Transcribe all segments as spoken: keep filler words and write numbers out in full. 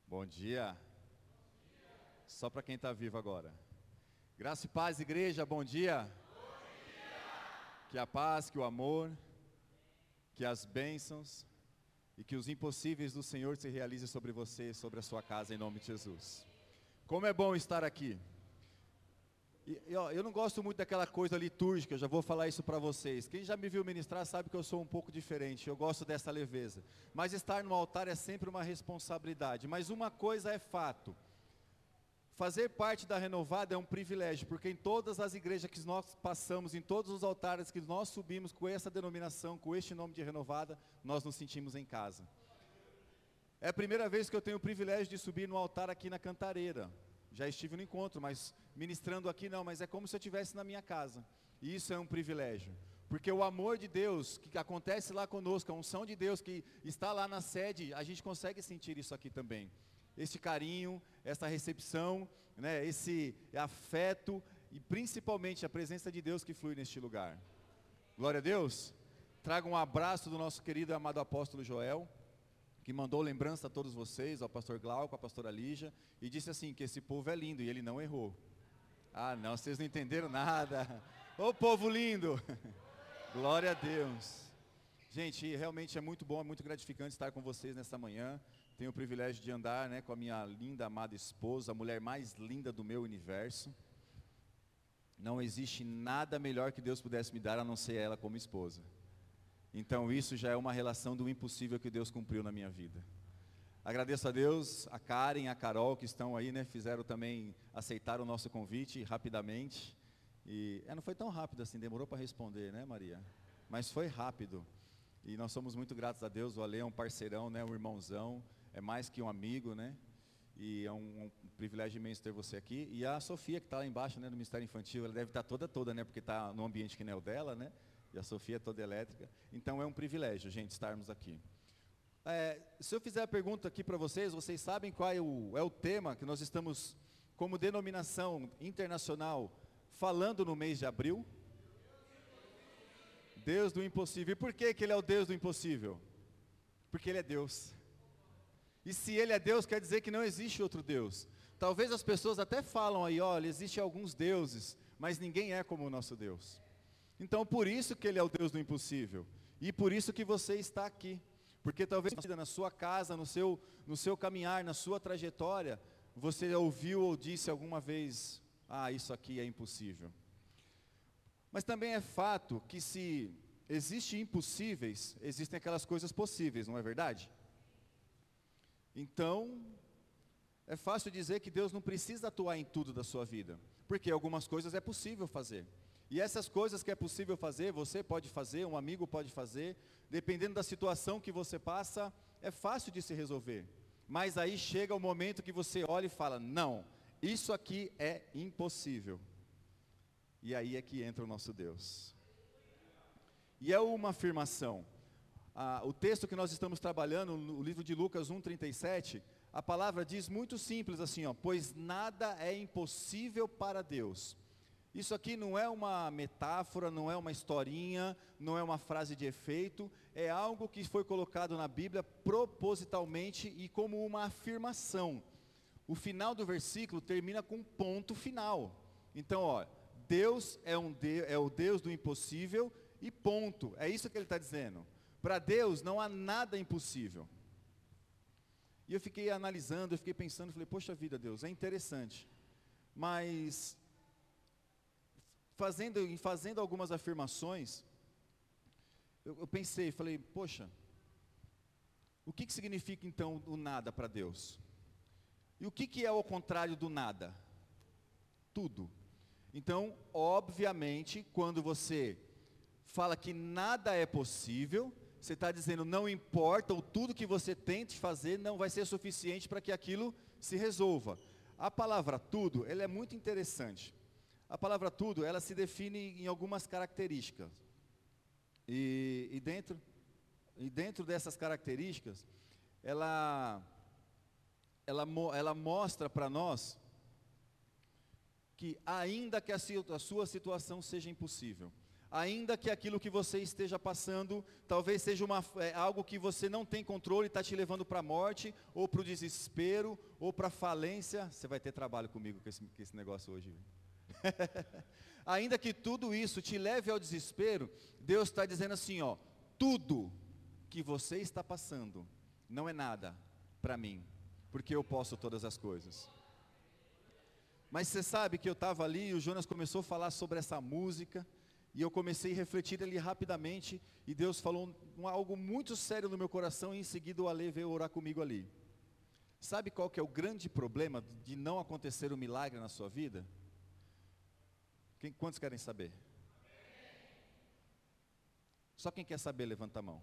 Bom dia. Só para quem está vivo agora. Graça e paz, igreja, bom dia. Bom dia. Que a paz, que o amor, que as bênçãos e que os impossíveis do Senhor se realizem sobre você, sobre a sua casa, em nome de Jesus. Como é bom estar aqui. E, e, ó, eu não gosto muito daquela coisa litúrgica, eu já vou falar isso para vocês. Quem já me viu ministrar sabe que eu sou um pouco diferente, eu gosto dessa leveza. Mas estar no altar é sempre uma responsabilidade. Mas uma coisa é fato, fazer parte da Renovada é um privilégio, porque em todas as igrejas que nós passamos, em todos os altares que nós subimos com essa denominação, com este nome de Renovada, nós nos sentimos em casa. É a primeira vez que eu tenho o privilégio de subir no altar aqui na Cantareira. Já estive no encontro, mas ministrando aqui não, mas é como se eu estivesse na minha casa. E isso é um privilégio, porque o amor de Deus que acontece lá conosco, a unção de Deus que está lá na sede, a gente consegue sentir isso aqui também. Esse carinho, essa recepção, né, esse afeto e principalmente a presença de Deus que flui neste lugar. Glória a Deus. Trago um abraço do nosso querido e amado apóstolo Joel, que mandou lembrança a todos vocês, ao pastor Glauco, à pastora Lígia, e disse assim, que esse povo é lindo, e ele não errou. Ah não, vocês não entenderam nada. Ô povo lindo, glória a Deus. Gente, realmente é muito bom, é muito gratificante estar com vocês nesta manhã. Tenho o privilégio de andar, né, com a minha linda, amada esposa, a mulher mais linda do meu universo. Não existe nada melhor que Deus pudesse me dar, a não ser ela como esposa. Então isso já é uma relação do impossível que Deus cumpriu na minha vida. Agradeço a Deus, a Karen, a Carol que estão aí, né, fizeram também, aceitaram o nosso convite rapidamente. E é, não foi tão rápido assim, demorou para responder, né, Maria? Mas foi rápido. E nós somos muito gratos a Deus, o Ale é um parceirão, né, um irmãozão, é mais que um amigo, né? E é um, um privilégio imenso ter você aqui. E a Sofia que está lá embaixo, né, no Ministério Infantil, ela deve estar toda toda, né, porque está no ambiente que não é o dela, né? E a Sofia é toda elétrica. Então é um privilégio, gente, estarmos aqui. É, se eu fizer a pergunta aqui para vocês, vocês sabem qual é o, é o tema que nós estamos, como denominação internacional, falando no mês de abril? Deus do impossível. E por que que Ele é o Deus do impossível? Porque Ele é Deus. E se Ele é Deus, quer dizer que não existe outro Deus. Talvez as pessoas até falam aí, olha, existem alguns deuses, mas ninguém é como o nosso Deus. Então por isso que Ele é o Deus do impossível. E por isso que você está aqui. Porque talvez na sua casa, no seu, no seu caminhar, na sua trajetória, você ouviu ou disse alguma vez, ah, isso aqui é impossível. Mas também é fato que se existem impossíveis, existem aquelas coisas possíveis, não é verdade? Então, é fácil dizer que Deus não precisa atuar em tudo da sua vida, porque algumas coisas é possível fazer. E essas coisas que é possível fazer, você pode fazer, um amigo pode fazer, dependendo da situação que você passa, é fácil de se resolver. Mas aí chega o momento que você olha e fala, não, isso aqui é impossível. E aí é que entra o nosso Deus. E é uma afirmação. Ah, o texto que nós estamos trabalhando, no livro de Lucas um, trinta e sete, a palavra diz muito simples assim, ó, pois nada é impossível para Deus. Isso aqui não é uma metáfora, não é uma historinha, não é uma frase de efeito, é algo que foi colocado na Bíblia propositalmente e como uma afirmação. O final do versículo termina com um ponto final. Então, ó, Deus é, um de, é o Deus do impossível e ponto. É isso que ele está dizendo. Para Deus não há nada impossível. E eu fiquei analisando, eu fiquei pensando, falei, poxa vida Deus, é interessante. Mas, fazendo, em fazendo algumas afirmações, eu, eu pensei, falei, poxa, o que, que significa então o nada para Deus? E o que, que é o contrário do nada? Tudo. Então, obviamente, quando você fala que nada é possível, você está dizendo, não importa, ou tudo que você tente fazer não vai ser suficiente para que aquilo se resolva. A palavra tudo, ela é muito interessante. A palavra tudo, ela se define em algumas características. E, e, dentro, e dentro dessas características, ela, ela, ela mostra para nós que ainda que a sua situação seja impossível, Ainda que aquilo que você esteja passando, talvez seja uma, é, algo que você não tem controle, está te levando para a morte, ou para o desespero, ou para a falência. Você vai ter trabalho comigo com esse, com esse negócio hoje. Ainda que tudo isso te leve ao desespero, Deus está dizendo assim, ó, tudo que você está passando, não é nada para mim, porque eu posso todas as coisas. Mas você sabe que eu estava ali, e o Jonas começou a falar sobre essa música, e eu comecei a refletir ali rapidamente, e Deus falou um, algo muito sério no meu coração, e em seguida o Ale veio orar comigo ali. Sabe qual que é o grande problema de não acontecer um milagre na sua vida? Quem, quantos querem saber? Só quem quer saber, levanta a mão.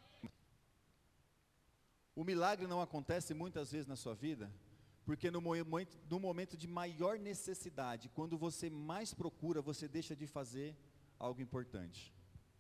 O milagre não acontece muitas vezes na sua vida, porque no momento, no momento de maior necessidade, quando você mais procura, você deixa de fazer algo importante.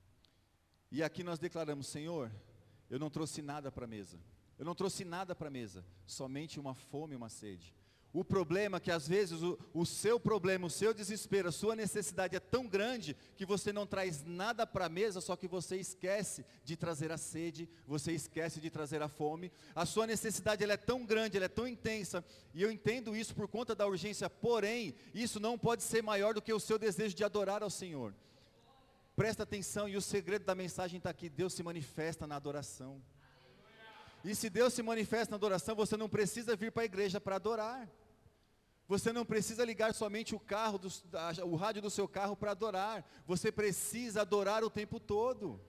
E aqui nós declaramos, Senhor, eu não trouxe nada para a mesa, eu não trouxe nada para a mesa, somente uma fome e uma sede. O problema é que às vezes o, o seu problema, o seu desespero, a sua necessidade é tão grande, que você não traz nada para a mesa, só que você esquece de trazer a sede, você esquece de trazer a fome. A sua necessidade ela é tão grande, ela é tão intensa, e eu entendo isso por conta da urgência, porém, isso não pode ser maior do que o seu desejo de adorar ao Senhor. Presta atenção, e o segredo da mensagem está aqui, Deus se manifesta na adoração. E se Deus se manifesta na adoração, você não precisa vir para a igreja para adorar. Você não precisa ligar somente o carro, do, o rádio do seu carro para adorar. Você precisa adorar o tempo todo.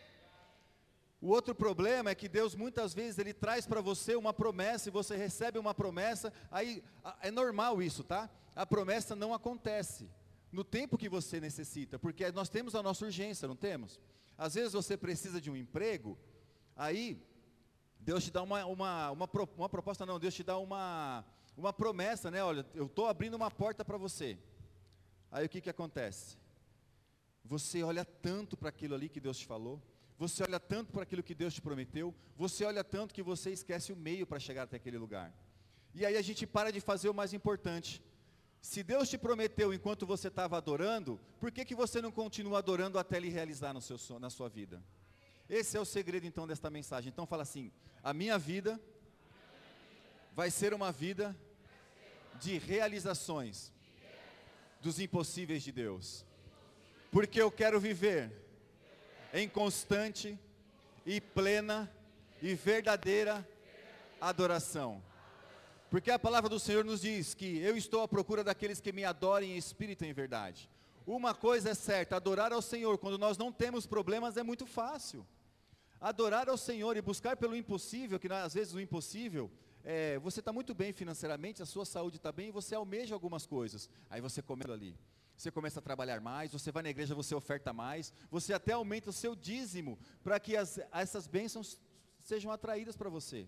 O outro problema é que Deus muitas vezes Ele traz para você uma promessa, e você recebe uma promessa, aí é normal isso, tá? A promessa não acontece no tempo que você necessita, porque nós temos a nossa urgência, não temos? Às vezes você precisa de um emprego, aí Deus te dá uma, uma, uma, uma proposta, não, Deus te dá uma, uma promessa, né? Olha, eu estou abrindo uma porta para você. Aí o que que acontece? Você olha tanto para aquilo ali que Deus te falou, você olha tanto para aquilo que Deus te prometeu, você olha tanto que você esquece o meio para chegar até aquele lugar. E aí a gente para de fazer o mais importante. Se Deus te prometeu enquanto você estava adorando, por que que você não continua adorando até Ele realizar no seu, na sua vida? Esse é o segredo então desta mensagem. Então fala assim, a minha vida vai ser uma vida de realizações dos impossíveis de Deus. Porque eu quero viver em constante e plena e verdadeira adoração. Porque a palavra do Senhor nos diz que eu estou à procura daqueles que me adorem em espírito e em verdade. Uma coisa é certa, adorar ao Senhor quando nós não temos problemas é muito fácil. Adorar ao Senhor e buscar pelo impossível, que às vezes o impossível, é, você está muito bem financeiramente, a sua saúde está bem, e você almeja algumas coisas. Aí você começa ali, você começa a trabalhar mais, você vai na igreja, você oferta mais, você até aumenta o seu dízimo, para que as, essas bênçãos sejam atraídas para você.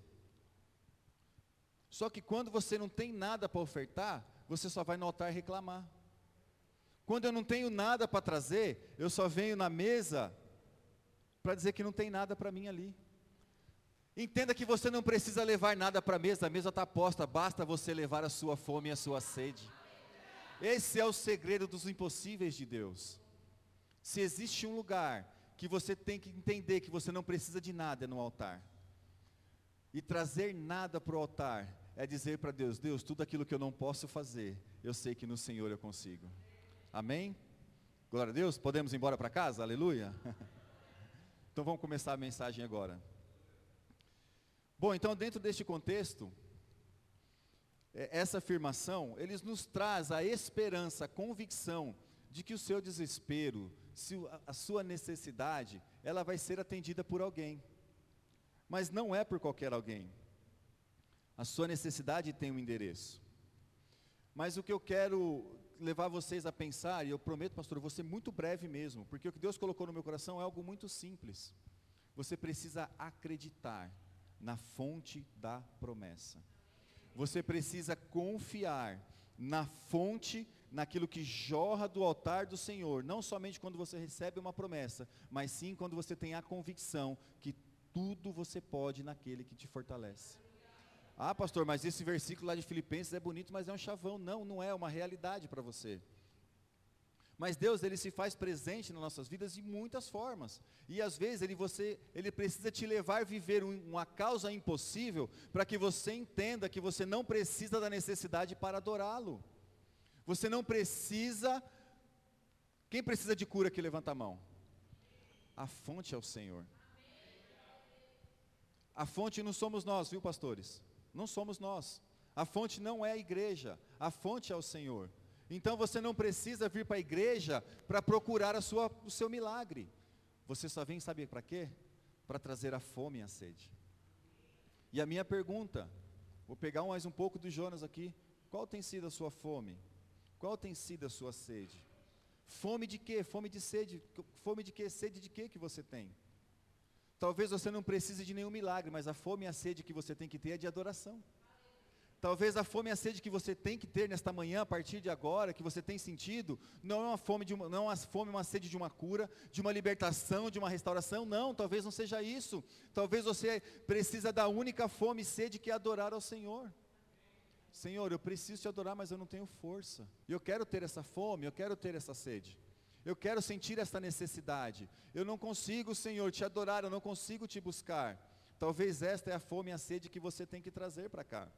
Só que quando você não tem nada para ofertar, você só vai no altar reclamar. Quando eu não tenho nada para trazer, eu só venho na mesa para dizer que não tem nada para mim ali. Entenda que você não precisa levar nada para a mesa, a mesa está posta, basta você levar a sua fome e a sua sede. Esse é o segredo dos impossíveis de Deus. Se existe um lugar que você tem que entender que você não precisa de nada, é no altar. E trazer nada para o altar é dizer para Deus, Deus, tudo aquilo que eu não posso fazer, eu sei que no Senhor eu consigo. Amém? Glória a Deus, podemos ir embora para casa? Aleluia. Então vamos começar a mensagem agora. Bom, então dentro deste contexto, essa afirmação, eles nos traz a esperança, a convicção de que o seu desespero, a sua necessidade, ela vai ser atendida por alguém. Mas não é por qualquer alguém. A sua necessidade tem um endereço. Mas o que eu quero levar vocês a pensar, e eu prometo, pastor, eu vou ser muito breve mesmo, porque o que Deus colocou no meu coração é algo muito simples. Você precisa acreditar na fonte da promessa. Você precisa confiar na fonte, naquilo que jorra do altar do Senhor, não somente quando você recebe uma promessa, mas sim quando você tem a convicção que tudo você pode naquele que te fortalece. Ah, pastor, mas esse versículo lá de Filipenses é bonito, mas é um chavão. Não, não é uma realidade para você. Mas Deus, Ele se faz presente nas nossas vidas de muitas formas. E às vezes Ele, você, ele precisa te levar a viver um, uma causa impossível, para que você entenda que você não precisa da necessidade para adorá-lo. Você não precisa. Quem precisa de cura aqui, levanta a mão. A fonte é o Senhor. A fonte não somos nós, viu, pastores? Não somos nós. A fonte não é a igreja, a fonte é o Senhor. Então você não precisa vir para a igreja para procurar a sua, o seu milagre. Você só vem, sabe para quê? Para trazer a fome e a sede. E a minha pergunta, vou pegar mais um pouco do Jonas aqui. Qual tem sido a sua fome? Qual tem sido a sua sede? Fome de quê? Fome de sede. Fome de quê? Sede de quê que você tem? Talvez você não precise de nenhum milagre, mas a fome e a sede que você tem que ter é de adoração. Talvez a fome e a sede que você tem que ter nesta manhã, a partir de agora, que você tem sentido, não é uma fome, de uma, não é uma fome, uma sede de uma cura, de uma libertação, de uma restauração, não, talvez não seja isso. Talvez você precisa da única fome e sede que é adorar ao Senhor. Senhor, eu preciso te adorar, mas eu não tenho força. Eu quero ter essa fome, eu quero ter essa sede. Eu quero sentir essa necessidade. Eu não consigo, Senhor, te adorar, eu não consigo te buscar. Talvez esta é a fome e a sede que você tem que trazer para cá.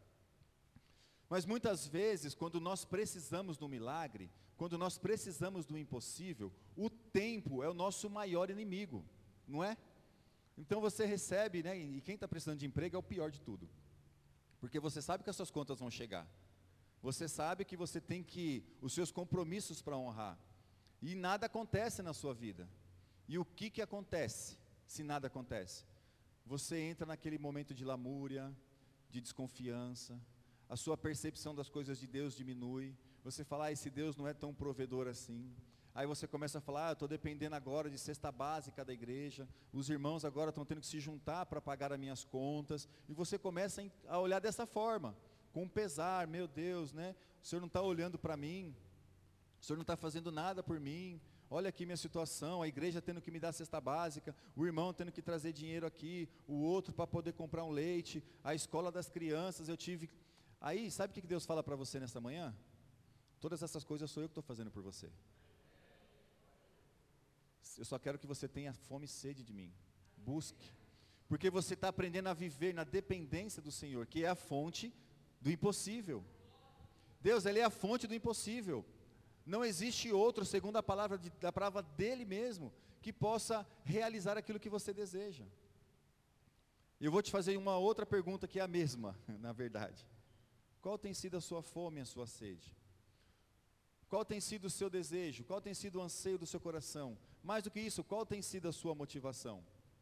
Mas muitas vezes, quando nós precisamos do milagre, quando nós precisamos do impossível, o tempo é o nosso maior inimigo, não é? Então você recebe, né, e quem está precisando de emprego é o pior de tudo, porque você sabe que as suas contas vão chegar, você sabe que você tem que, os seus compromissos para honrar, e nada acontece na sua vida. E o que que acontece, se nada acontece? Você entra naquele momento de lamúria, de desconfiança, a sua percepção das coisas de Deus diminui, você fala, ah, esse Deus não é tão provedor assim. Aí você começa a falar, ah, eu estou dependendo agora de cesta básica da igreja, os irmãos agora estão tendo que se juntar para pagar as minhas contas, e você começa a olhar dessa forma, com pesar, meu Deus, né? O Senhor não está olhando para mim, o Senhor não está fazendo nada por mim, olha aqui minha situação, a igreja tendo que me dar cesta básica, o irmão tendo que trazer dinheiro aqui, o outro para poder comprar um leite, a escola das crianças, eu tive... Aí, sabe o que Deus fala para você nesta manhã? Todas essas coisas sou eu que estou fazendo por você. Eu só quero que você tenha fome e sede de mim. Busque. Porque você está aprendendo a viver na dependência do Senhor, que é a fonte do impossível. Deus, Ele é a fonte do impossível. Não existe outro, segundo a palavra, de, a palavra dEle mesmo, que possa realizar aquilo que você deseja. Eu vou te fazer uma outra pergunta que é a mesma, na verdade. Qual tem sido a sua fome e a sua sede? Qual tem sido o seu desejo? Qual tem sido o anseio do seu coração? Mais do que isso, qual tem sido a sua motivação?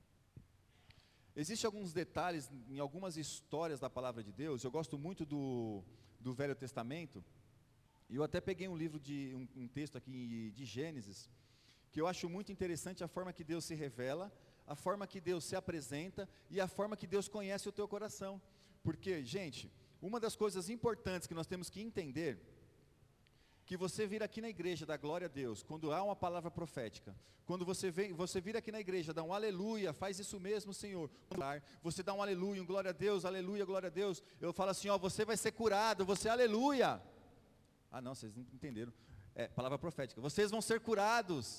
Existem alguns detalhes em algumas histórias da palavra de Deus. Eu gosto muito do, do Velho Testamento. E eu até peguei um livro, de um, um texto aqui de Gênesis, que eu acho muito interessante a forma que Deus se revela, a forma que Deus se apresenta e a forma que Deus conhece o teu coração. Porque, gente... Uma das coisas importantes que nós temos que entender, que você vir aqui na igreja, dá glória a Deus, quando há uma palavra profética, quando você, vem, você vir aqui na igreja, dá um aleluia, faz isso mesmo, Senhor, você dá um aleluia, um glória a Deus, aleluia, glória a Deus, eu falo assim, ó, você vai ser curado, você aleluia, ah não, vocês não entenderam, é, palavra profética, vocês vão ser curados,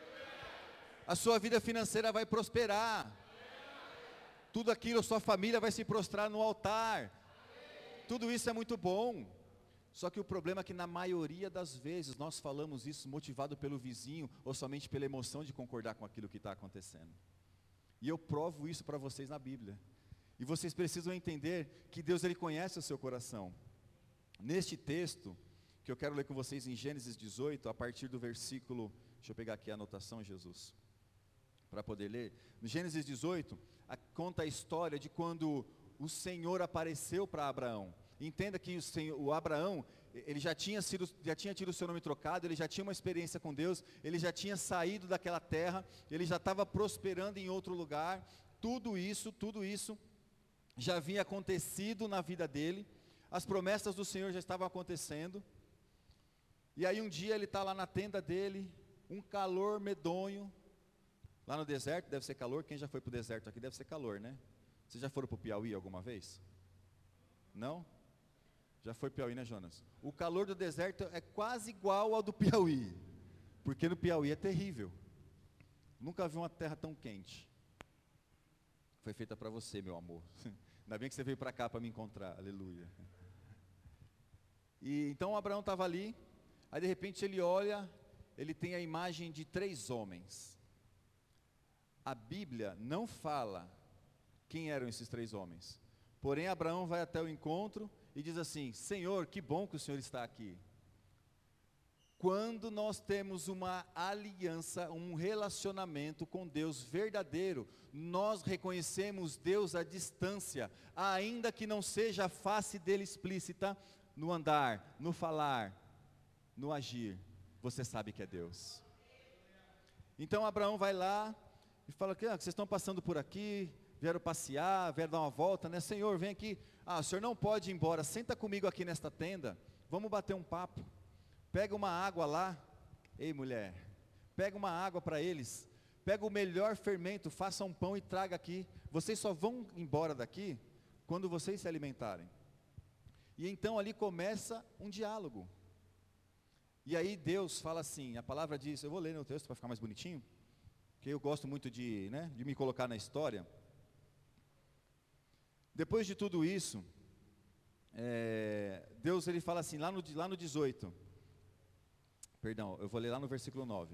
a sua vida financeira vai prosperar, tudo aquilo, a sua família vai se prostrar no altar, tudo isso é muito bom, só que o problema é que na maioria das vezes nós falamos isso motivado pelo vizinho ou somente pela emoção de concordar com aquilo que está acontecendo. E eu provo isso para vocês na Bíblia. E vocês precisam entender que Deus, Ele conhece o seu coração. Neste texto, que eu quero ler com vocês em Gênesis dezoito, a partir do versículo, deixa eu pegar aqui a anotação, Jesus, para poder ler. No Gênesis dezoito, a, conta a história de quando o Senhor apareceu para Abraão. Entenda que o, Senhor, o Abraão, ele já tinha, sido, já tinha tido o seu nome trocado, ele já tinha uma experiência com Deus, ele já tinha saído daquela terra, ele já estava prosperando em outro lugar, tudo isso, tudo isso já havia acontecido na vida dele, as promessas do Senhor já estavam acontecendo, e aí um dia ele está lá na tenda dele, um calor medonho, lá no deserto, deve ser calor, quem já foi para o deserto aqui deve ser calor, né? Vocês já foram para o Piauí alguma vez? Não? Já foi Piauí, né, Jonas? O calor do deserto é quase igual ao do Piauí. porque no Piauí é terrível. Nunca vi uma terra tão quente. Foi feita para você, meu amor. Ainda bem que você veio para cá para me encontrar, aleluia. E então Abraão estava ali, aí de repente ele olha, ele tem a imagem de três homens. A Bíblia não fala quem eram esses três homens. Porém Abraão vai até o encontro e diz assim: Senhor, que bom que o Senhor está aqui. Quando nós temos uma aliança, um relacionamento com Deus verdadeiro, nós reconhecemos Deus à distância, ainda que não seja a face dele explícita, no andar, no falar, no agir, você sabe que é Deus. Então Abraão vai lá e fala que ah, vocês estão passando por aqui, vieram passear, vieram dar uma volta, né? Senhor, vem aqui. Ah, o senhor não pode ir embora, senta comigo aqui nesta tenda, vamos bater um papo. Pega uma água lá, ei mulher, pega uma água para eles, pega o melhor fermento, faça um pão e traga aqui. Vocês só vão embora daqui quando vocês se alimentarem. E então ali começa um diálogo. E aí Deus fala assim, a palavra diz, eu vou ler no texto para ficar mais bonitinho, porque eu gosto muito de, né, de me colocar na história. Depois de tudo isso, é, Deus ele fala assim, lá no, lá no dezoito, perdão, eu vou ler lá no versículo nove.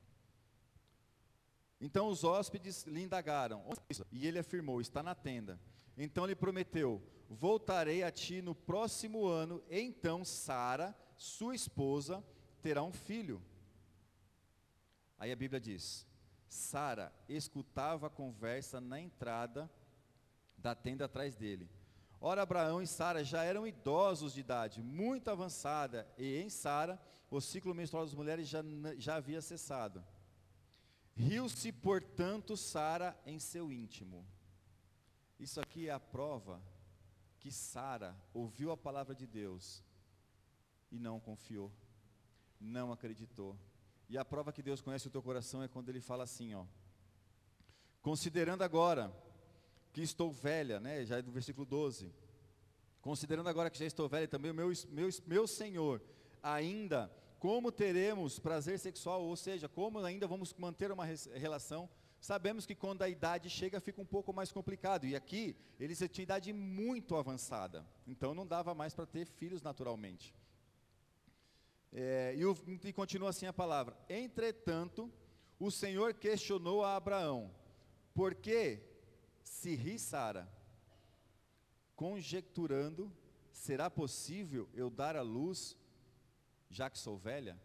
Então os hóspedes lhe indagaram, e ele afirmou, está na tenda. Então ele prometeu, voltarei a ti no próximo ano, então Sara, sua esposa, terá um filho. Aí a Bíblia diz, Sara escutava a conversa na entrada da tenda atrás dele. Ora, Abraão e Sara já eram idosos de idade, muito avançada, e em Sara, o ciclo menstrual das mulheres já, já havia cessado. Riu-se, portanto, Sara em seu íntimo. Isso aqui é a prova que Sara ouviu a palavra de Deus e não confiou, não acreditou. E a prova que Deus conhece o teu coração é quando ele fala assim, ó, considerando agora que estou velha, né, já é do versículo doze, considerando agora que já estou velha, também o meu, meu, meu Senhor, ainda, como teremos prazer sexual, ou seja, como ainda vamos manter uma relação, sabemos que quando a idade chega fica um pouco mais complicado, e aqui, eles tinham idade muito avançada, então não dava mais para ter filhos naturalmente. É, e, o, e continua assim a palavra, entretanto, o Senhor questionou a Abraão, por que se ri Sara, conjecturando, será possível eu dar à luz, já que sou velha?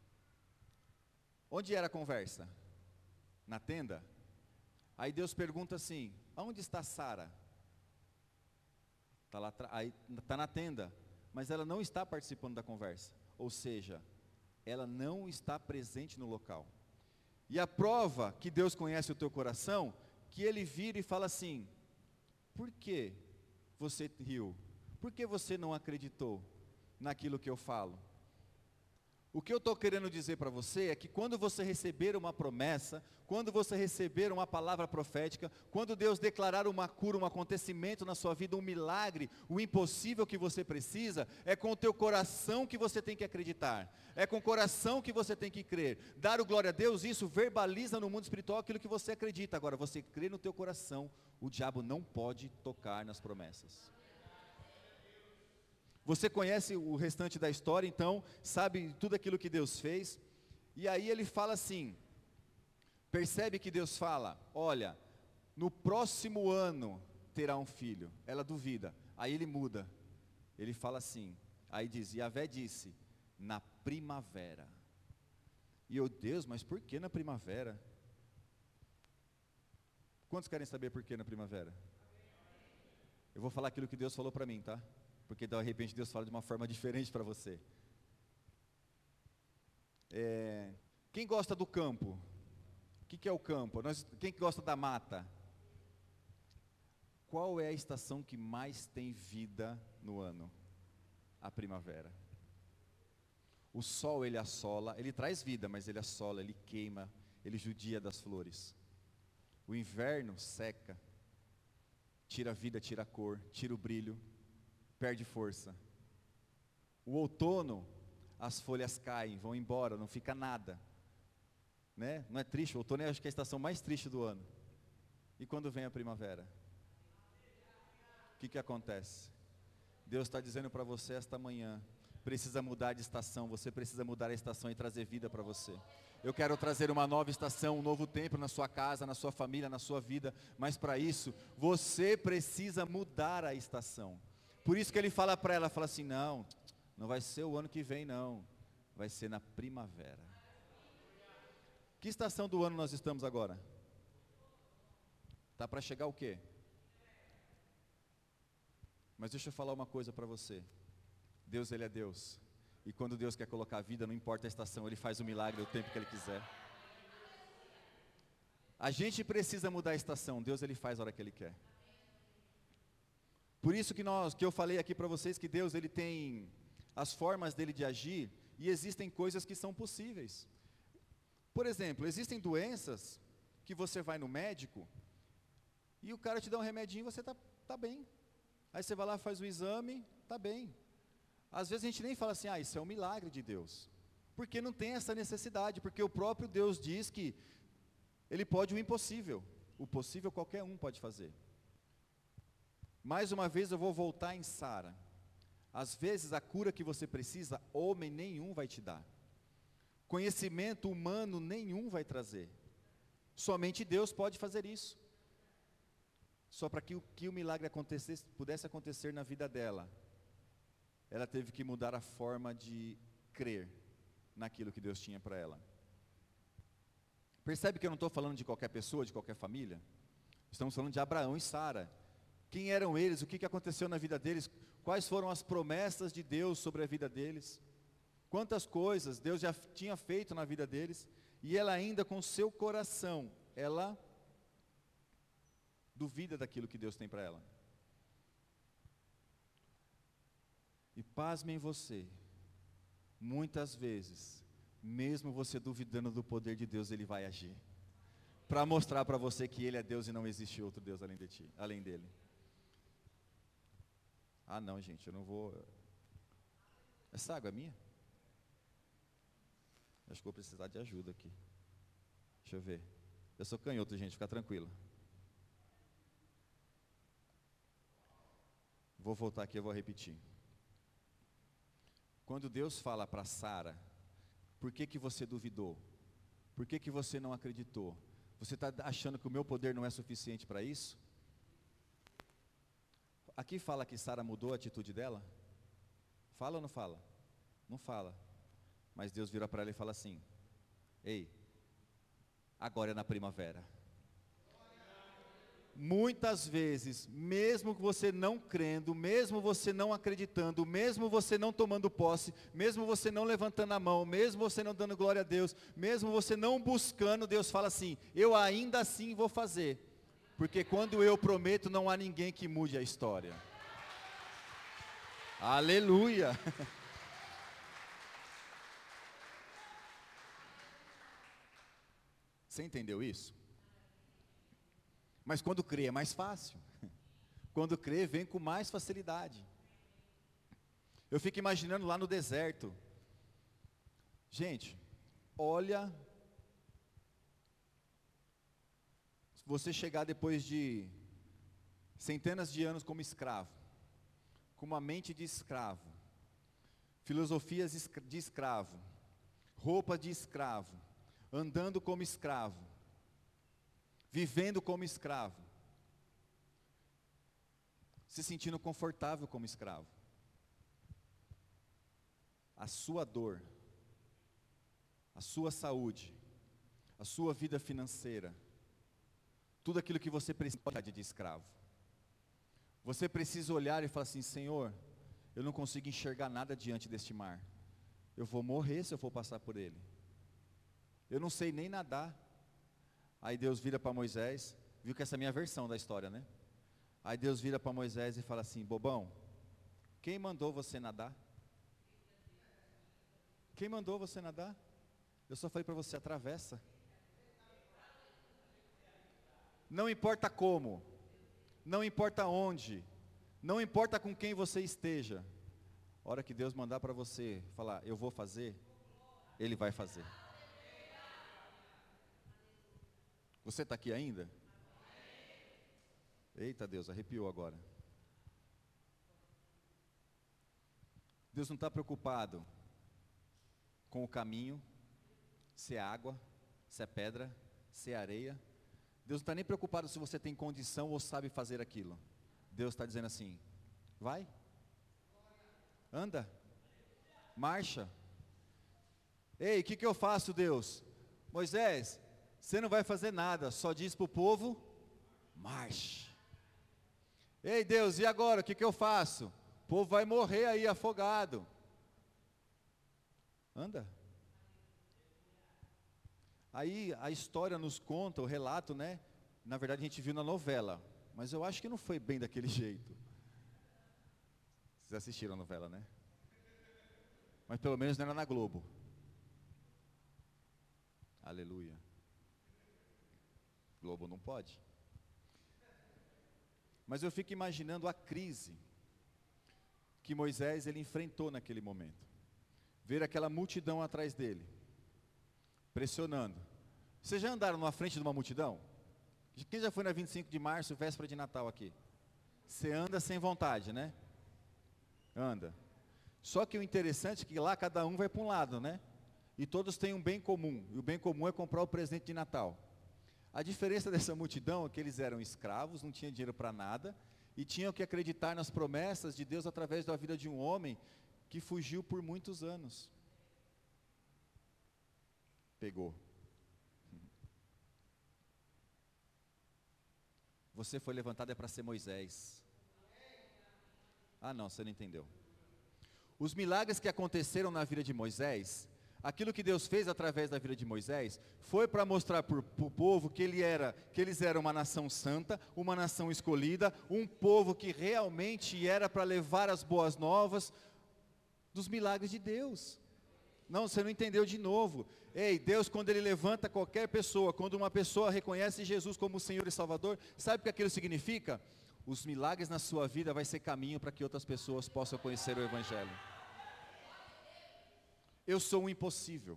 Onde era a conversa? Na tenda? Aí Deus pergunta assim, aonde está Sara? Está lá, aí, está na tenda, mas ela não está participando da conversa, ou seja, ela não está presente no local. E a prova que Deus conhece o teu coração, que ele vira e fala assim, por que você riu? Por que você não acreditou naquilo que eu falo? O que eu estou querendo dizer para você é que quando você receber uma promessa, quando você receber uma palavra profética, quando Deus declarar uma cura, um acontecimento na sua vida, um milagre, o impossível que você precisa, é com o teu coração que você tem que acreditar, é com o coração que você tem que crer. Dar o glória a Deus, isso verbaliza no mundo espiritual aquilo que você acredita. Agora, você crê no teu coração, o diabo não pode tocar nas promessas. Você conhece o restante da história, então, sabe tudo aquilo que Deus fez, e aí ele fala assim, percebe que Deus fala, olha, no próximo ano terá um filho, ela duvida, aí ele muda, ele fala assim, aí diz, Yahvé disse, na primavera, e eu, Deus, mas por que na primavera? Quantos querem saber por que na primavera? Eu vou falar aquilo que Deus falou para mim, tá? Porque de repente Deus fala de uma forma diferente para você. É, quem gosta do campo? O que, que é o campo? Nós, quem gosta da mata? Qual é a estação que mais tem vida no ano? A primavera. O sol ele assola, ele traz vida, mas ele assola, ele queima, ele judia das flores. O inverno seca, tira a vida, tira a cor, tira o brilho, perde força. O outono, as folhas caem, vão embora, não fica nada. né? Não é triste, o outono acho que é a estação mais triste do ano. E quando vem a primavera? O que que acontece? Deus está dizendo para você esta manhã, precisa mudar de estação, você precisa mudar a estação e trazer vida para você. Eu quero trazer uma nova estação, um novo tempo na sua casa, na sua família, na sua vida, mas para isso, você precisa mudar a estação. Por isso que ele fala para ela, fala assim, não, não vai ser o ano que vem não, vai ser na primavera. Que estação do ano nós estamos agora? Está para chegar o quê? Mas deixa eu falar uma coisa para você. Deus, Ele é Deus. E quando Deus quer colocar a vida, não importa a estação, Ele faz o milagre o tempo que Ele quiser. A gente precisa mudar a estação, Deus Ele faz a hora que Ele quer. Por isso que, nós, que eu falei aqui para vocês que Deus Ele tem as formas dEle de agir, e existem coisas que são possíveis. Por exemplo, existem doenças que você vai no médico, e o cara te dá um remedinho e você está tá bem. Aí você vai lá, faz o exame, está bem. Às vezes a gente nem fala assim, ah, isso é um milagre de Deus. Porque não tem essa necessidade, porque o próprio Deus diz que Ele pode o impossível. O possível qualquer um pode fazer. Mais uma vez eu vou voltar em Sara. Às vezes a cura que você precisa, homem nenhum vai te dar. Conhecimento humano nenhum vai trazer. Somente Deus pode fazer isso. Só para que o, que o milagre acontecesse, pudesse acontecer na vida dela, ela teve que mudar a forma de crer naquilo que Deus tinha para ela. Percebe que eu não estou falando de qualquer pessoa, de qualquer família? Estamos falando de Abraão e Sara. Quem eram eles? O que, que aconteceu na vida deles? Quais foram as promessas de Deus sobre a vida deles? Quantas coisas Deus já tinha feito na vida deles? E ela ainda com seu coração, ela duvida daquilo que Deus tem para ela. E pasmem você, muitas vezes, mesmo você duvidando do poder de Deus, Ele vai agir, para mostrar para você que Ele é Deus e não existe outro Deus além de ti, além dEle. Ah não gente, eu não vou, essa água é minha? Acho que vou precisar de ajuda aqui, deixa eu ver, eu sou canhoto gente, fica tranquilo. Vou voltar aqui, eu vou repetir. Quando Deus fala para Sara, por que que você duvidou? Por que que você não acreditou? Você está achando que o meu poder não é suficiente para isso? Aqui fala que Sara mudou a atitude dela? Fala ou não fala? Não fala. Mas Deus vira para ela e fala assim, ei, agora é na primavera. Muitas vezes, mesmo você não crendo, mesmo você não acreditando, mesmo você não tomando posse, mesmo você não levantando a mão, mesmo você não dando glória a Deus, mesmo você não buscando, Deus fala assim, eu ainda assim vou fazer, porque quando eu prometo não há ninguém que mude a história. Aleluia! Você entendeu isso? Mas quando crê é mais fácil. Quando crê vem com mais facilidade. Eu fico imaginando lá no deserto. Gente, olha, se você chegar depois de centenas de anos como escravo, com uma mente de escravo, filosofias de escravo, roupa de escravo, andando como escravo, vivendo como escravo, se sentindo confortável como escravo. A sua dor, a sua saúde, a sua vida financeira, tudo aquilo que você precisa de escravo. Você precisa olhar e falar assim, Senhor, eu não consigo enxergar nada diante deste mar. Eu vou morrer se eu for passar por ele. Eu não sei nem nadar. Aí Deus vira para Moisés, viu que essa é a minha versão da história, né? Aí Deus vira para Moisés e fala assim, bobão, quem mandou você nadar? Quem mandou você nadar? Eu só falei para você, atravessa. Não importa como, não importa onde, não importa com quem você esteja, a hora que Deus mandar para você falar, eu vou fazer, Ele vai fazer. Você está aqui ainda? Eita Deus, arrepiou agora. Deus não está preocupado com o caminho, se é água, se é pedra, se é areia. Deus não está nem preocupado se você tem condição ou sabe fazer aquilo. Deus está dizendo assim, vai, anda, marcha. Ei, o que, que eu faço, Deus? Moisés, você não vai fazer nada, só diz para o povo, marche. Ei Deus, e agora, o que, que eu faço? O povo vai morrer aí afogado. Anda. Aí a história nos conta, o relato, né? Na verdade a gente viu na novela, mas eu acho que não foi bem daquele jeito. Vocês assistiram a novela, né? Mas pelo menos não era na Globo. Aleluia. Globo não pode. Mas eu fico imaginando a crise que Moisés ele enfrentou naquele momento. Ver aquela multidão atrás dele, pressionando. Vocês já andaram na frente de uma multidão? Quem já foi na vinte e cinco de março, véspera de Natal aqui? Você anda sem vontade, né? Anda. Só que o interessante é que lá cada um vai para um lado, né? E todos têm um bem comum. E o bem comum é comprar o presente de Natal. A diferença dessa multidão é que eles eram escravos, não tinham dinheiro para nada, e tinham que acreditar nas promessas de Deus através da vida de um homem que fugiu por muitos anos. Pegou. Você foi levantado é para ser Moisés. Ah não, você não entendeu. Os milagres que aconteceram na vida de Moisés, aquilo que Deus fez através da vida de Moisés, foi para mostrar para o povo que, ele era, que eles eram uma nação santa, uma nação escolhida, um povo que realmente era para levar as boas novas dos milagres de Deus. Não, você não entendeu de novo. Ei, Deus quando Ele levanta qualquer pessoa, quando uma pessoa reconhece Jesus como Senhor e Salvador, sabe o que aquilo significa? Os milagres na sua vida vai ser caminho para que outras pessoas possam conhecer o Evangelho. Eu sou um impossível.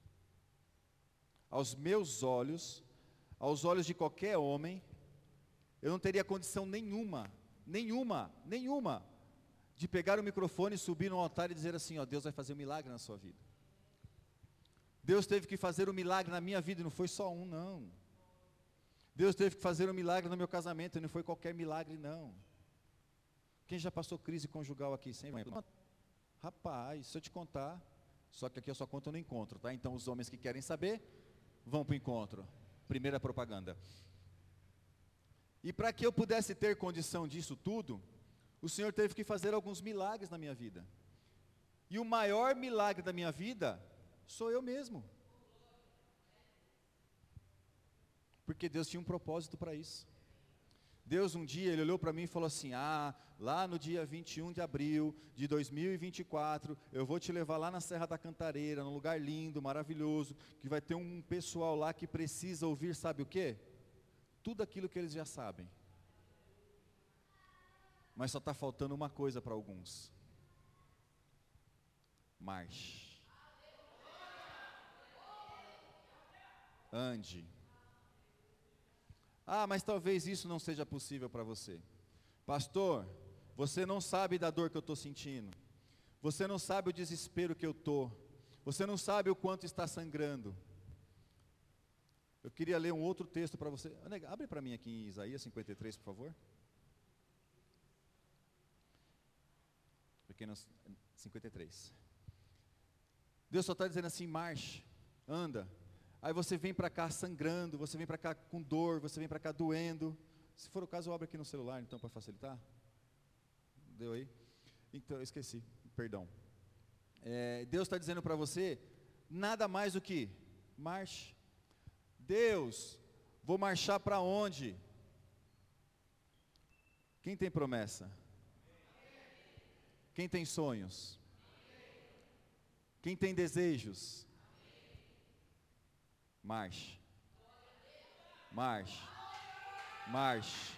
Aos meus olhos, aos olhos de qualquer homem, eu não teria condição nenhuma, nenhuma, nenhuma, de pegar o microfone, subir no altar e dizer assim, ó, Deus vai fazer um milagre na sua vida. Deus teve que fazer um milagre na minha vida, e não foi só um, não. Deus teve que fazer um milagre no meu casamento, e não foi qualquer milagre, não. Quem já passou crise conjugal aqui? Sem vergonha? Rapaz, se eu te contar, só que aqui eu só conto no encontro, tá? Então os homens que querem saber, vão para o encontro. Primeira propaganda. E para que eu pudesse ter condição disso tudo, o Senhor teve que fazer alguns milagres na minha vida. E o maior milagre da minha vida sou eu mesmo. Porque Deus tinha um propósito para isso. Deus um dia, Ele olhou para mim e falou assim, ah, lá no dia vinte e um de abril de dois mil e vinte e quatro, eu vou te levar lá na Serra da Cantareira, num lugar lindo, maravilhoso, que vai ter um pessoal lá que precisa ouvir, sabe o quê? Tudo aquilo que eles já sabem. Mas só está faltando uma coisa para alguns. Marche. Ande. Ah, mas talvez isso não seja possível para você. Pastor, você não sabe da dor que eu estou sentindo. Você não sabe o desespero que eu estou. Você não sabe o quanto está sangrando. Eu queria ler um outro texto para você. Abre para mim aqui em Isaías cinquenta e três, por favor. Pequenos cinquenta e três. Deus só está dizendo assim, marche, anda. Aí você vem para cá sangrando, você vem para cá com dor, você vem para cá doendo. Se for o caso, eu abro aqui no celular, então, para facilitar. Deu aí? Então, eu esqueci, perdão. É, Deus está dizendo para você, nada mais do que, marche. Deus, vou marchar para onde? Quem tem promessa? Quem tem sonhos? Quem tem desejos? Marche. Marche. Marche.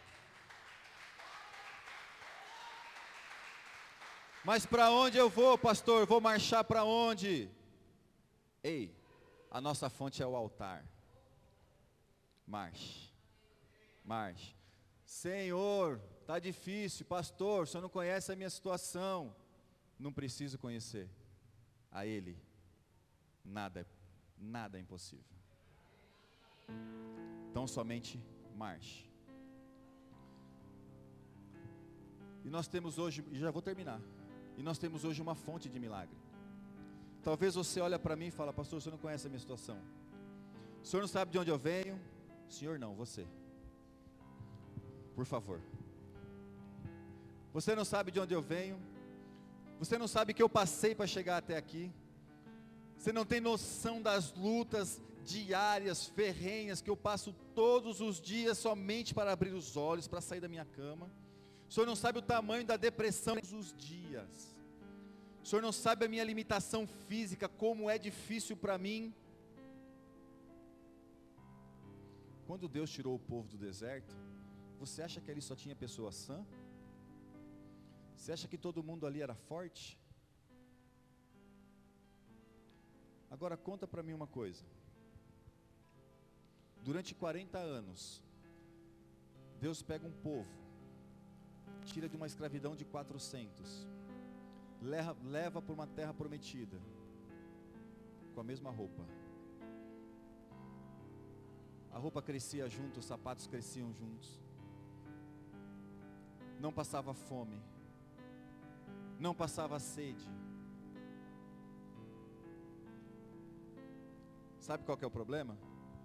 Mas para onde eu vou, pastor? Vou marchar para onde? Ei, a nossa fonte é o altar. Marche. Marche. Senhor, está difícil, pastor, o senhor não conhece a minha situação. Não preciso conhecer. A Ele, nada, nada é impossível. Então somente marche. E nós temos hoje, e já vou terminar, e nós temos hoje uma fonte de milagre. Talvez você olhe para mim e fala, pastor, o senhor não conhece a minha situação. O senhor não sabe de onde eu venho. O senhor não, você. Por favor. Você não sabe de onde eu venho. Você não sabe que eu passei para chegar até aqui. Você não tem noção das lutas diárias, ferrenhas, que eu passo todos os dias somente para abrir os olhos, para sair da minha cama. O senhor não sabe o tamanho da depressão todos os dias. O senhor não sabe a minha limitação física, como é difícil para mim. Quando Deus tirou o povo do deserto, você acha que ali só tinha pessoa sã? Você acha que todo mundo ali era forte? Agora conta para mim uma coisa. Durante quarenta anos, Deus pega um povo, tira de uma escravidão de quatrocentos, leva, leva por uma terra prometida, com a mesma roupa. A roupa crescia junto, os sapatos cresciam juntos. Não passava fome, não passava sede. Sabe qual que é o problema?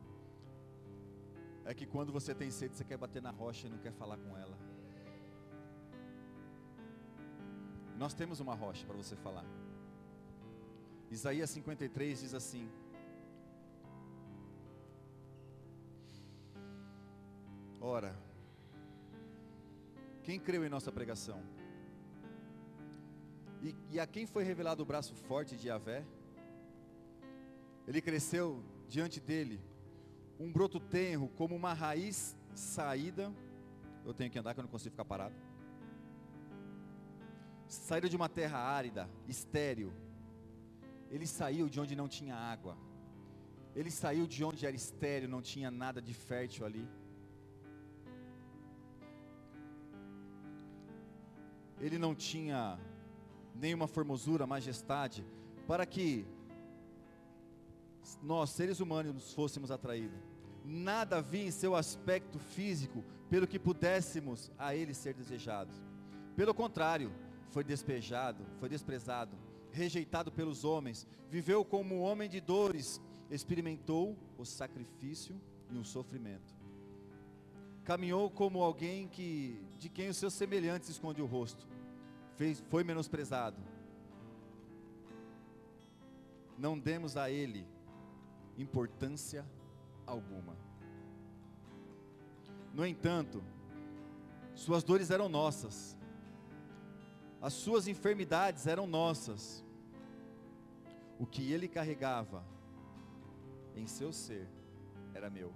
É que quando você tem sede, você quer bater na rocha e não quer falar com ela. Nós temos uma rocha para você falar. Isaías cinquenta e três diz assim: ora, quem creu em nossa pregação? E, e a quem foi revelado o braço forte de Yahvé? Ele cresceu diante dele um broto tenro, como uma raiz saída. Eu tenho que andar que eu não consigo ficar parado. Saída de uma terra árida, estéril. Ele saiu de onde não tinha água. Ele saiu de onde era estéril, não tinha nada de fértil ali. Ele não tinha nenhuma formosura, majestade, para que nós, seres humanos, fôssemos atraídos. Nada havia em seu aspecto físico, pelo que pudéssemos a ele ser desejados. Pelo contrário, foi despejado, foi desprezado, rejeitado pelos homens, viveu como um homem de dores, experimentou o sacrifício e o sofrimento. Caminhou como alguém que, de quem os seus semelhantes escondem o rosto. Fez, foi menosprezado. Não demos a ele importância alguma. No entanto, suas dores eram nossas, as suas enfermidades eram nossas. O que ele carregava em seu ser era meu.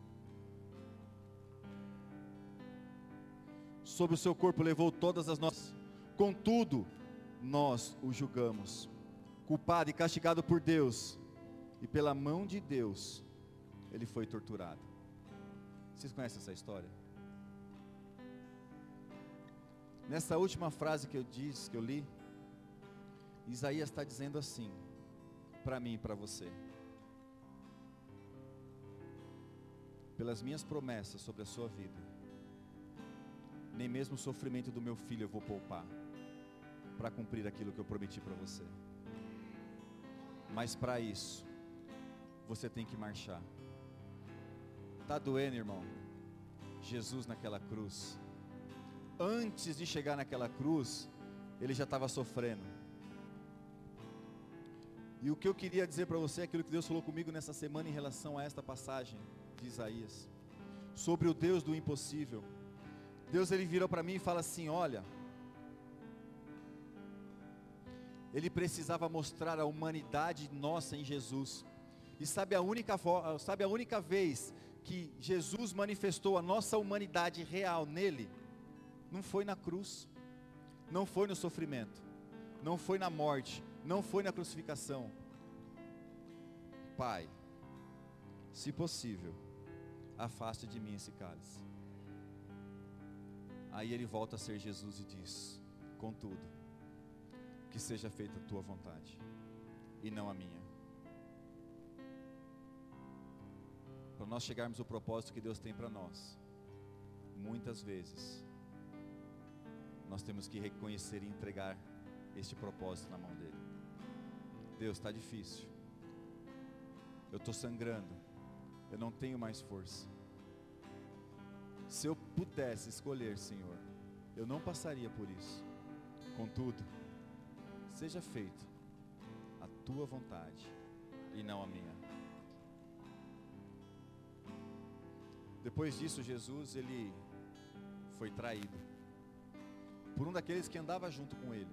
Sobre o seu corpo levou todas as nossas, contudo, nós o julgamos, culpado e castigado por Deus, e pela mão de Deus, ele foi torturado. Vocês conhecem essa história? Nessa última frase que eu disse, que eu li, Isaías está dizendo assim, para mim e para você: pelas minhas promessas sobre a sua vida, nem mesmo o sofrimento do meu filho eu vou poupar, para cumprir aquilo que eu prometi para você. Mas para isso, você tem que marchar. Está doendo, irmão? Jesus naquela cruz, antes de chegar naquela cruz, ele já estava sofrendo. E o que eu queria dizer para você é aquilo que Deus falou comigo nessa semana em relação a esta passagem de Isaías, sobre o Deus do impossível. Deus, ele virou para mim e fala assim: olha, ele precisava mostrar a humanidade nossa em Jesus. E sabe a única, sabe a única vez que Jesus manifestou a nossa humanidade real nele? Não foi na cruz, não foi no sofrimento, não foi na morte, não foi na crucificação. Pai, se possível, afaste de mim esse cálice. Aí ele volta a ser Jesus e diz: contudo, que seja feita a tua vontade e não a minha. Para nós chegarmos ao propósito que Deus tem para nós, muitas vezes nós temos que reconhecer e entregar este propósito na mão dele. Deus, está difícil, eu estou sangrando, eu não tenho mais força. Se eu pudesse escolher, Senhor, eu não passaria por isso. Contudo, seja feita a tua vontade e não a minha. Depois disso, Jesus, ele foi traído por um daqueles que andava junto com ele.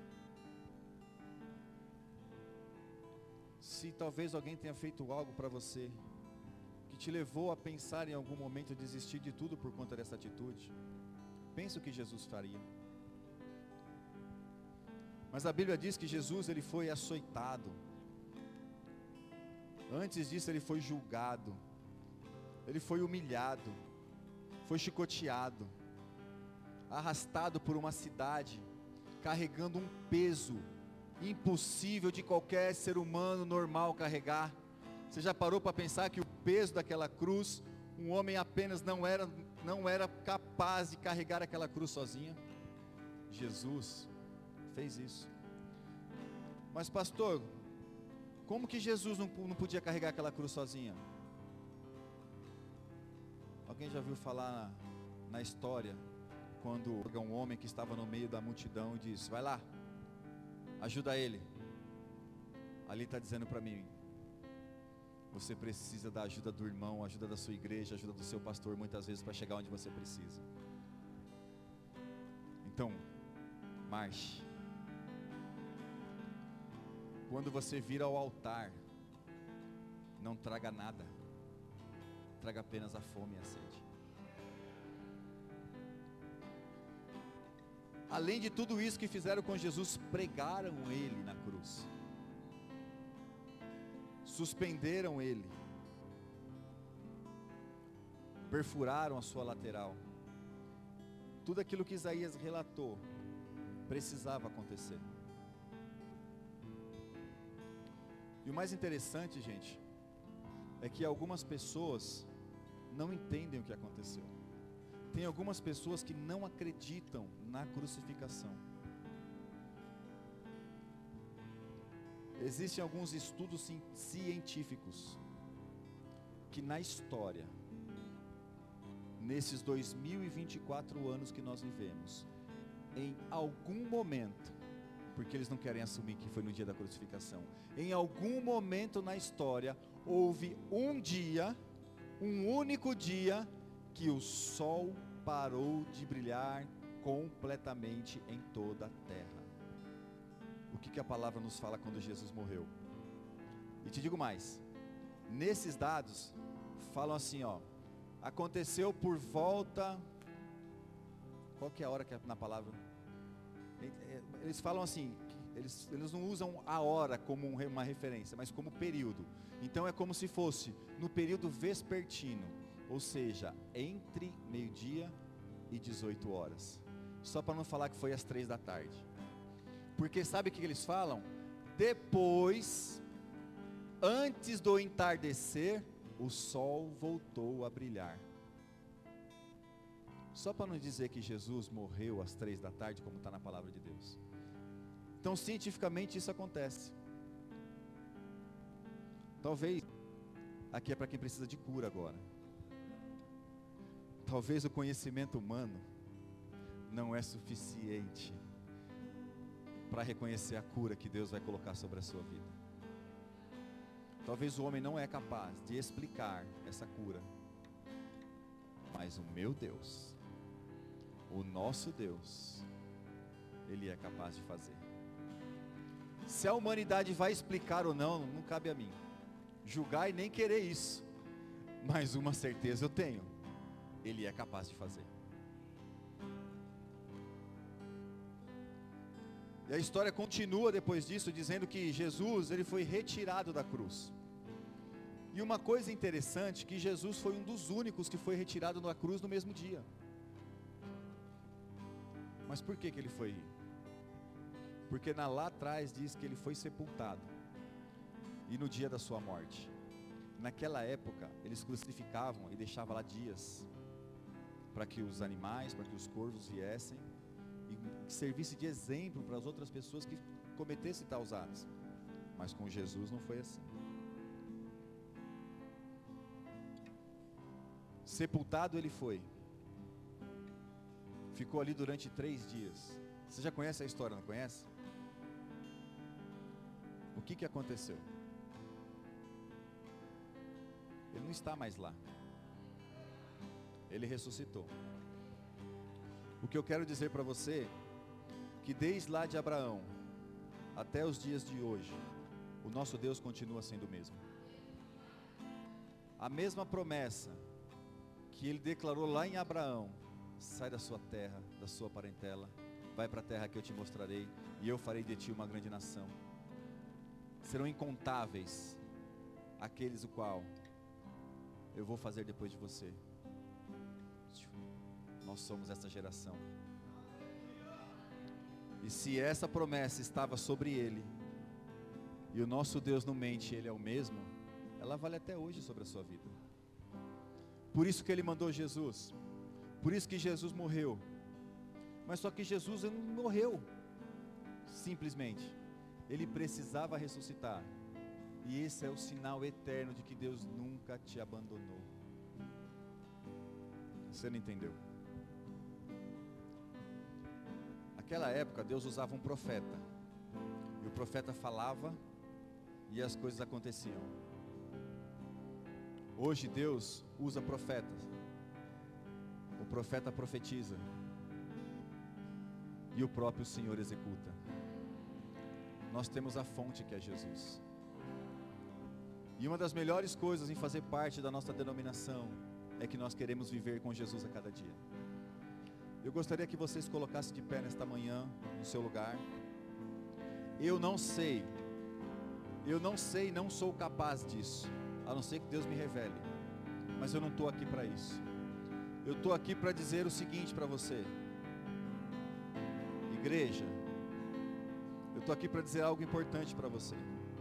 Se talvez alguém tenha feito algo para você, que te levou a pensar em algum momento desistir de tudo por conta dessa atitude, pense o que Jesus faria. Mas a Bíblia diz que Jesus, ele foi açoitado. Antes disso ele foi julgado, ele foi humilhado, foi chicoteado, arrastado por uma cidade, carregando um peso impossível de qualquer ser humano normal carregar. Você já parou para pensar que o peso daquela cruz, um homem apenas não era, não era capaz de carregar aquela cruz sozinha? Jesus fez isso. Mas pastor, como que Jesus não, não podia carregar aquela cruz sozinha? Alguém já viu falar na, na história, quando um homem que estava no meio da multidão e disse: vai lá, ajuda ele. Ali está dizendo para mim, você precisa da ajuda do irmão, ajuda da sua igreja, ajuda do seu pastor, muitas vezes, para chegar onde você precisa. Então, marche. Quando você vir ao altar, não traga nada, traga apenas a fome e a sede. Além de tudo isso que fizeram com Jesus, pregaram ele na cruz, suspenderam ele, perfuraram a sua lateral. Tudo aquilo que Isaías relatou precisava acontecer. E o mais interessante, gente, é que algumas pessoas não entendem o que aconteceu. Tem algumas pessoas que não acreditam na crucificação. Existem alguns estudos científicos que na história, nesses dois mil e vinte e quatro anos que nós vivemos, em algum momento, porque eles não querem assumir que foi no dia da crucificação, em algum momento na história, houve um dia, um único dia, que o sol parou de brilhar completamente em toda a terra. O que, que a palavra nos fala quando Jesus morreu? E te digo mais, nesses dados, falam assim, ó, aconteceu por volta, qual que é a hora que é na palavra? Eles falam assim, eles, eles não usam a hora como uma referência, mas como período. Então é como se fosse no período vespertino, ou seja, entre meio-dia e dezoito horas. Só para não falar que foi às três da tarde. Porque sabe o que eles falam? Depois, antes do entardecer, o sol voltou a brilhar. Só para não dizer que Jesus morreu às três da tarde, como está na palavra de Deus. Então, cientificamente isso acontece. Talvez, aqui é para quem precisa de cura agora. Talvez o conhecimento humano não é suficiente para reconhecer a cura que Deus vai colocar sobre a sua vida. Talvez o homem não é capaz de explicar essa cura, mas o meu Deus, o nosso Deus, Ele é capaz de fazer. Se a humanidade vai explicar ou não, não cabe a mim julgar e nem querer isso, mas uma certeza eu tenho: Ele é capaz de fazer. E a história continua depois disso, dizendo que Jesus, ele foi retirado da cruz. E uma coisa interessante, que Jesus foi um dos únicos que foi retirado da cruz no mesmo dia. Mas por que que ele foi? Porque na, lá atrás diz que ele foi sepultado, e no dia da sua morte, naquela época, eles crucificavam e deixavam lá dias, para que os animais, para que os corvos viessem, e que servisse de exemplo para as outras pessoas que cometessem tais atos. Mas com Jesus não foi assim. Sepultado ele foi, ficou ali durante três dias. Você já conhece a história, não conhece? O que que aconteceu? Ele não está mais lá, ele ressuscitou. O que eu quero dizer para você, que desde lá de Abraão, até os dias de hoje, o nosso Deus continua sendo o mesmo. A mesma promessa que ele declarou lá em Abraão: sai da sua terra, da sua parentela, vai para a terra que eu te mostrarei, e eu farei de ti uma grande nação. Serão incontáveis aqueles o qual eu vou fazer depois de você. Nós somos essa geração. E se essa promessa estava sobre ele, e o nosso Deus não mente, ele é o mesmo, ela vale até hoje sobre a sua vida. Por isso que ele mandou Jesus, por isso que Jesus morreu. Mas só que Jesus não morreu simplesmente, ele precisava ressuscitar. E esse é o sinal eterno de que Deus nunca te abandonou. Você não entendeu? Naquela época Deus usava um profeta, e o profeta falava e as coisas aconteciam. Hoje Deus usa profetas, o profeta profetiza e o próprio Senhor executa. Nós temos a fonte que é Jesus. E uma das melhores coisas em fazer parte da nossa denominação é que nós queremos viver com Jesus a cada dia. Eu gostaria que vocês colocassem de pé nesta manhã, no seu lugar. Eu não sei, eu não sei, não sou capaz disso, a não ser que Deus me revele, mas eu não estou aqui para isso. Eu estou aqui para dizer o seguinte para você, igreja, eu estou aqui para dizer algo importante para você.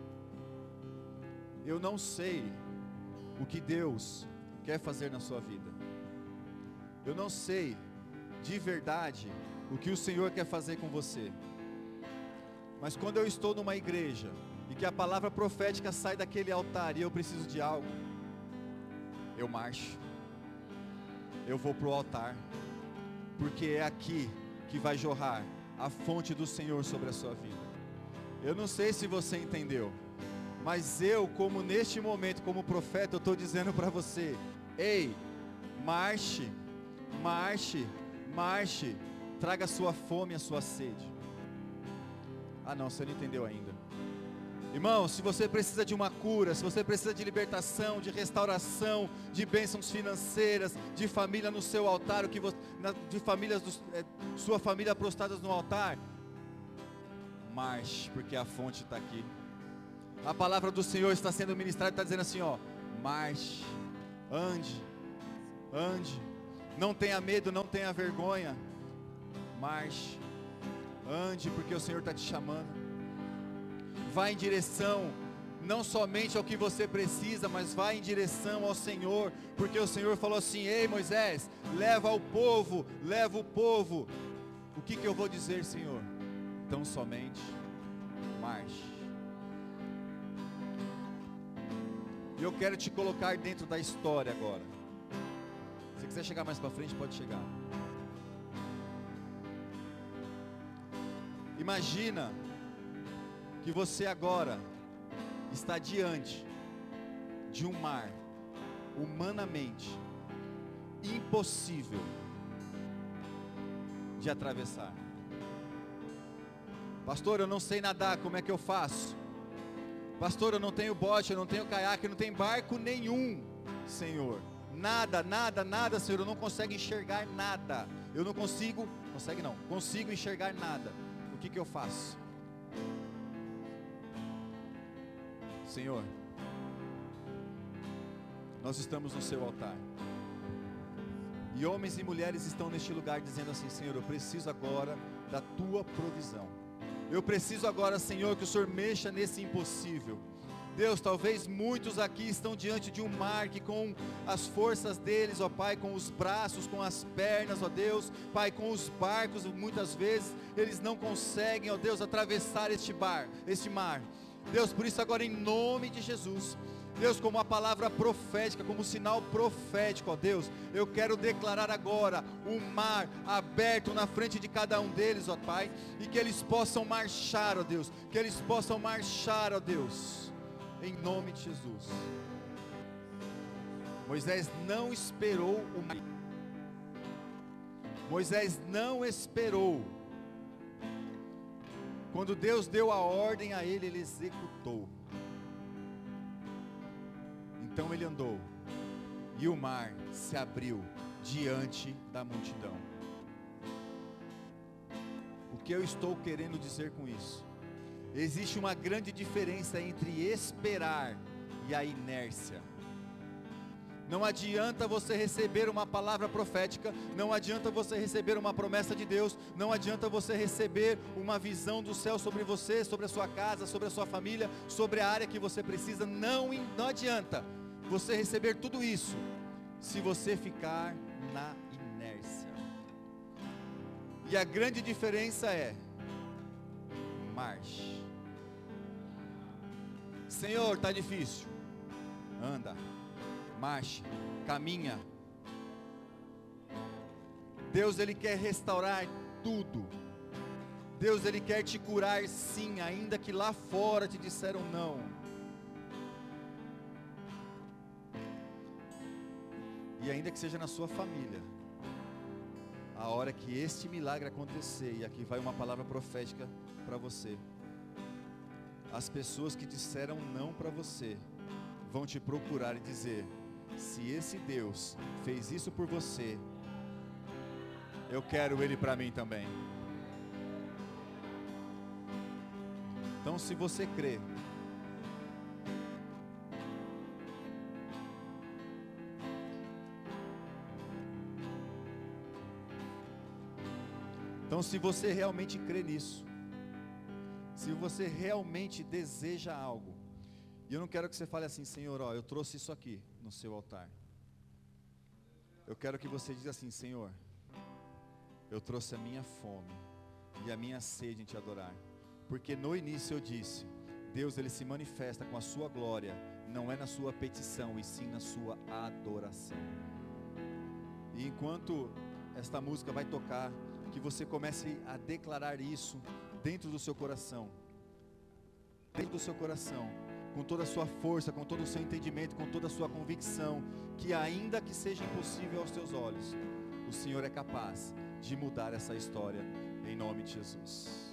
Eu não sei o que Deus quer fazer na sua vida, eu não sei de verdade o que o Senhor quer fazer com você, mas quando eu estou numa igreja e que a palavra profética sai daquele altar e eu preciso de algo, eu marcho, eu vou para o altar, porque é aqui que vai jorrar a fonte do Senhor sobre a sua vida. Eu não sei se você entendeu, mas eu, como neste momento, como profeta, eu estou dizendo para você: ei, marche, marche, marche, traga a sua fome e a sua sede. Ah não, você não entendeu ainda. Irmão, se você precisa de uma cura, se você precisa de libertação, de restauração, de bênçãos financeiras, de família no seu altar, o que você, de famílias, do, é, sua família prostradas no altar, marche, porque a fonte está aqui. A palavra do Senhor está sendo ministrada, está dizendo assim, ó, marche, ande, ande, não tenha medo, não tenha vergonha, marche, ande, porque o Senhor está te chamando. Vá em direção, não somente ao que você precisa, mas vá em direção ao Senhor, porque o Senhor falou assim: ei Moisés, leva o povo, leva o povo. O que que eu vou dizer, Senhor? Então somente marche. E eu quero te colocar dentro da história agora. Se você quiser chegar mais para frente, pode chegar. Imagina que você agora está diante de um mar humanamente impossível de atravessar. Pastor, eu não sei nadar, como é que eu faço? Pastor, eu não tenho bote, eu não tenho caiaque, eu não tenho barco nenhum, Senhor. Nada, nada, nada, Senhor, eu não consigo enxergar nada. Eu não consigo, consegue não, consigo enxergar nada. O que que eu faço? Senhor, nós estamos no seu altar. E homens e mulheres estão neste lugar dizendo assim: Senhor, eu preciso agora da tua provisão. Eu preciso agora, Senhor, que o Senhor mexa nesse impossível. Deus, talvez muitos aqui estão diante de um mar que com as forças deles, ó Pai, com os braços, com as pernas, ó Deus, Pai, com os barcos, muitas vezes eles não conseguem, ó Deus, atravessar este bar, este mar. Deus, por isso agora em nome de Jesus, Deus, como a palavra profética, como sinal profético, ó Deus, eu quero declarar agora o mar aberto na frente de cada um deles, ó Pai, e que eles possam marchar, ó Deus, que eles possam marchar, ó Deus, em nome de Jesus. Moisés não esperou o mar. Moisés não esperou. Quando Deus deu a ordem a ele, ele executou. Então ele andou, e o mar se abriu diante da multidão. O que eu estou querendo dizer com isso? Existe uma grande diferença entre esperar e a inércia. Não adianta você receber uma palavra profética, não adianta você receber uma promessa de Deus, não adianta você receber uma visão do céu sobre você, sobre a sua casa, sobre a sua família, sobre a área que você precisa. Não, não adianta você receber tudo isso se você ficar na inércia. E a grande diferença é: marche. Senhor, está difícil. Anda, marche, caminha. Deus, Ele quer restaurar tudo. Deus, Ele quer te curar sim, ainda que lá fora te disseram não. E ainda que seja na sua família, a hora que este milagre acontecer, e aqui vai uma palavra profética para você, as pessoas que disseram não para você, vão te procurar e dizer: se esse Deus fez isso por você, eu quero Ele para mim também. Então, se você crê, Então, se você realmente crê nisso, se você realmente deseja algo, e eu não quero que você fale assim: Senhor, ó, eu trouxe isso aqui no seu altar. Eu quero que você diga assim: Senhor, eu trouxe a minha fome e a minha sede em te adorar. Porque no início eu disse, Deus, Ele se manifesta com a sua glória, não é na sua petição, e sim na sua adoração. E enquanto esta música vai tocar, que você comece a declarar isso dentro do seu coração, dentro do seu coração, com toda a sua força, com todo o seu entendimento, com toda a sua convicção, que ainda que seja impossível aos teus olhos, o Senhor é capaz de mudar essa história, em nome de Jesus.